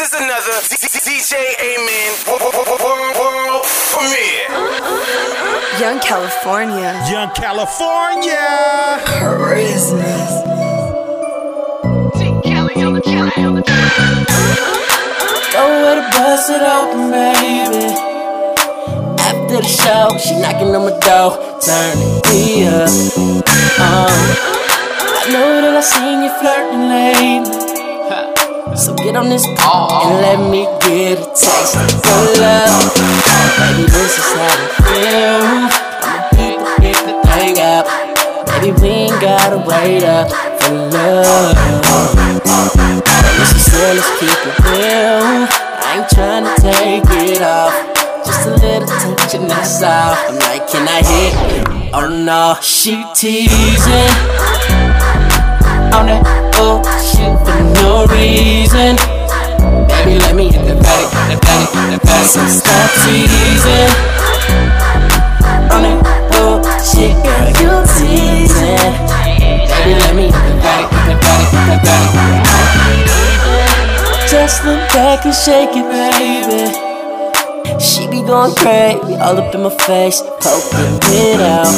is another DJ Amen world premiere. Young California. Young California. Charisma. Go with a bust it open, baby. After the show, she knocking on my door, turning me up. I know that I seen you flirting lately, so get on this and let me get a taste of your love. Baby, this is how I feel. I'ma pick the thing up. Baby, we ain't gotta wait up for love. Baby, she said let's keep it real. I ain't tryna take it off, just a little touch and that's all. I'm like, can I hit it? Oh no, she teasing on that shit for no reason. Baby, let me hit the paddock, so stop teasing on that shit, girl, you teasing. Baby, let me hit the paddock. Just look back and shake it, baby. She be going crazy, all up in my face, poking it out.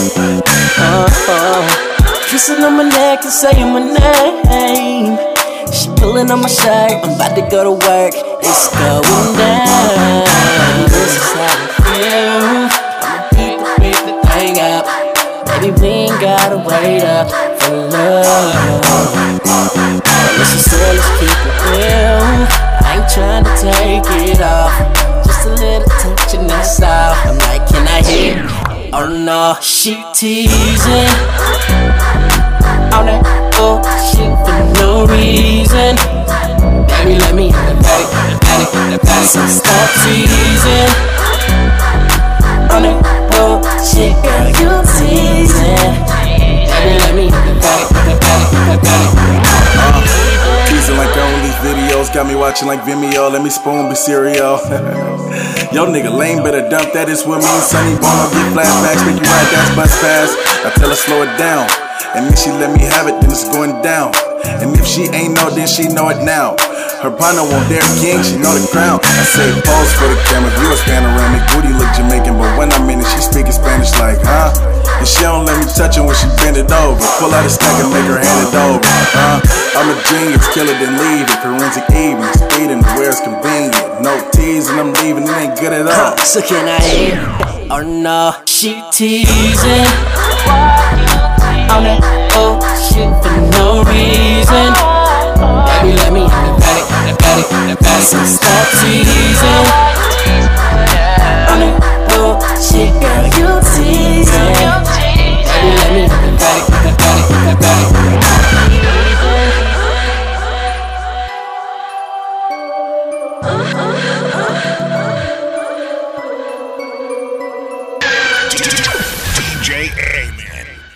Kissing on my neck and saying my name. She pulling on my shirt, I'm about to go to work. It's going down. This is how I feel. I'ma pick the thing up. Baby, we ain't gotta wait up for love. But she said let's keep it real. I ain't tryna take it off, just a little touch and that's all. I'm like, can I hit it? Oh no, she teasing on that shit for no reason. Baby, let me hit the paddock, so stop teasing on that shit, girl, you teasing. Baby, let me hit the paddock. Teasing like on these videos, got me watching like Vimeo. Let me spoon be cereal. Yo, nigga lame, better dump that. It's with me and Sonny Bono. Get flashbacks, make you ride that bus fast. I tell her slow it down, and if she let me have it, then it's going down. And if she ain't know, then she know it now. Her partner won't dare king, she know the crown. I say pose for the camera, view a panoramic. Booty look Jamaican, but when I'm in it, she speaking Spanish like, huh? And she don't let me touch her when she bend it over. Pull out a stack and make her hand it over, I'm a genius, kill it then leave it. Forensic evening, speeding where it's convenient. No teasing, I'm leaving, it ain't good at all. So can I hit it? Oh no, she teasing on that shit for no reason. Baby, let me hit the paddock, so stop teasing